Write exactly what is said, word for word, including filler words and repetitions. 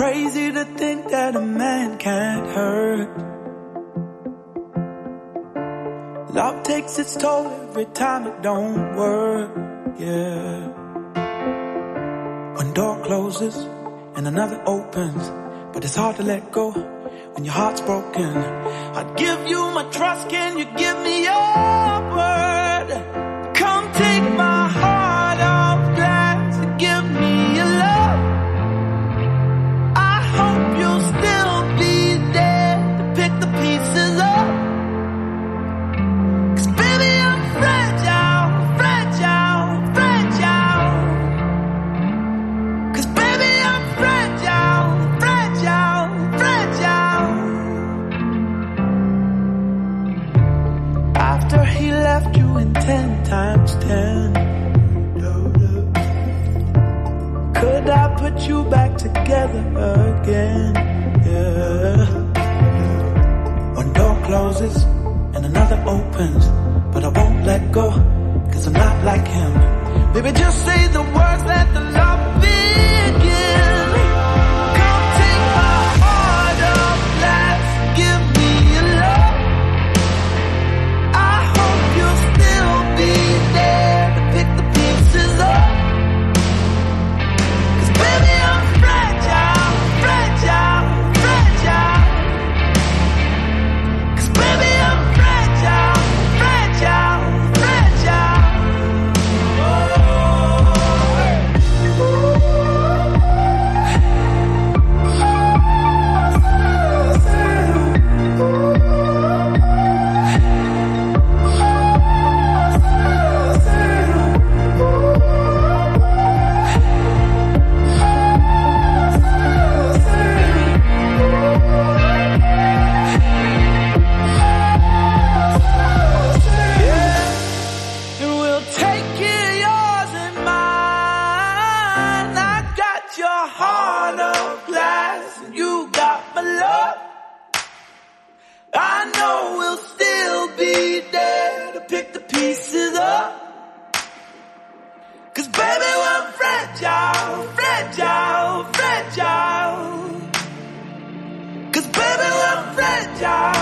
crazy to think that a man can't hurt. Love takes its toll every time it don't work, yeah. One door closes and another opens, but it's hard to let go when your heart's broken. I'd give you my trust, can you give me your word? Come take my heart off glass and give me your love. I hope you'll still be there to pick the pieces up. Cause baby I'm fragile, fragile, fragile. Cause baby I'm fragile, fragile, fragile. After he left you in ten times ten, could I put you back together again? Yeah. One door closes and another opens, but I won't let go, cause I'm not like him. Baby, just say the words, let the love begin. Come take my heart off glass, give me your love. I hope you'll still be there to pick the pieces up. Cause baby I'm fragile, fragile, fragile. Cause baby I'm fragile, fragile, fragile. And we'll take it, yours and mine. I got your heart of glass and you got my love. I know we'll still be there to pick the pieces up. Cause baby we're fragile, fragile, fragile. Cause baby we're fragile.